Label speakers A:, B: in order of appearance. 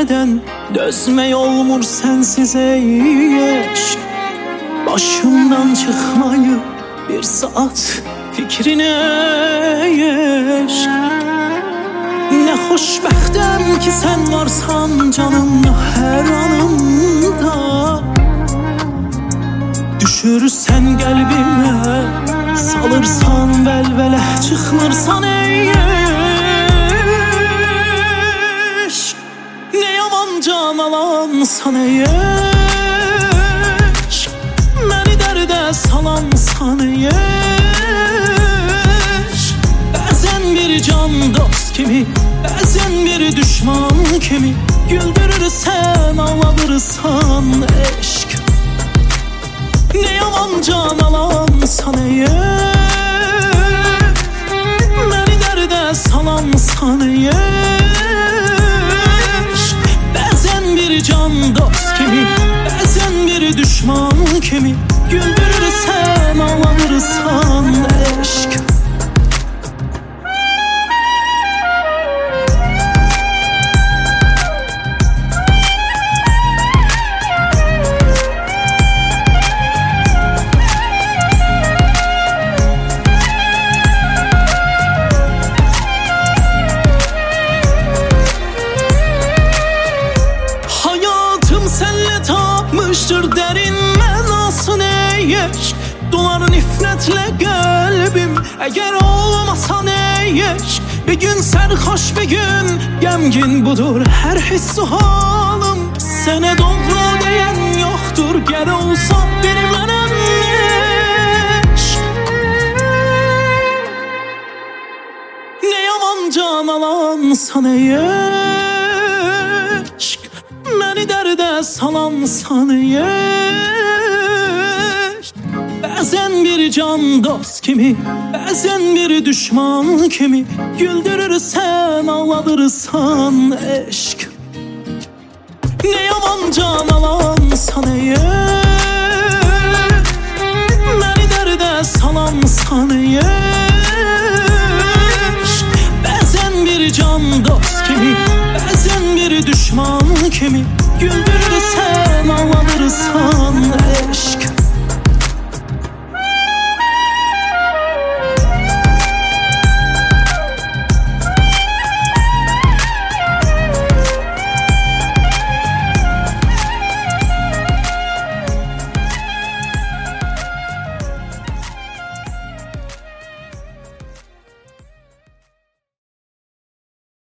A: demeden dözmək olmur sensiz ey eşq. Başımdan çıkmayı bir saat fikrine eşq. Ne xoşbəxtəm ki sen varsan canımda her anımda. Düşürsən qəlbimə, salırsan vəlvələ, çıxmırsan ey eşq. Ne yaman can alansan ey eşq. Məni dərdə salansan ey eşq. Bəzən bir can dost kimi, bəzən bir düşman kimi, güldürürsən, ağladırsan eşq. Ne yaman can alansan ey eşq. Məni dərdə salansan ey eşq. Bəzən bir can dost kimi, bəzən bir düşman kimi, güldürürsən, ağladırsan eşq. Derin mənasın ey eşq. Dolar nifrətlə qəlbim, əgər olmasan ey eşq. Bir gün sərxoş, bir gün qəmgin, budur hər hissu halım. Sənə doğru deyən yoxdur, gəl olsa bir mənəm eşq. Ne yaman can alansan ey eşq. Məni dərdə salansan ey eşq. Bəzən bir can dost kimi, bəzən bir düşman kimi, güldürürsən, ağladırsan eşq. Ne yaman can alansan ey eşq. Məni dərdə salansan ey eşq. Bəzən bir can dost kimi, bəzən bir düşman kimi, güldürürsən, ağladırsan eşq.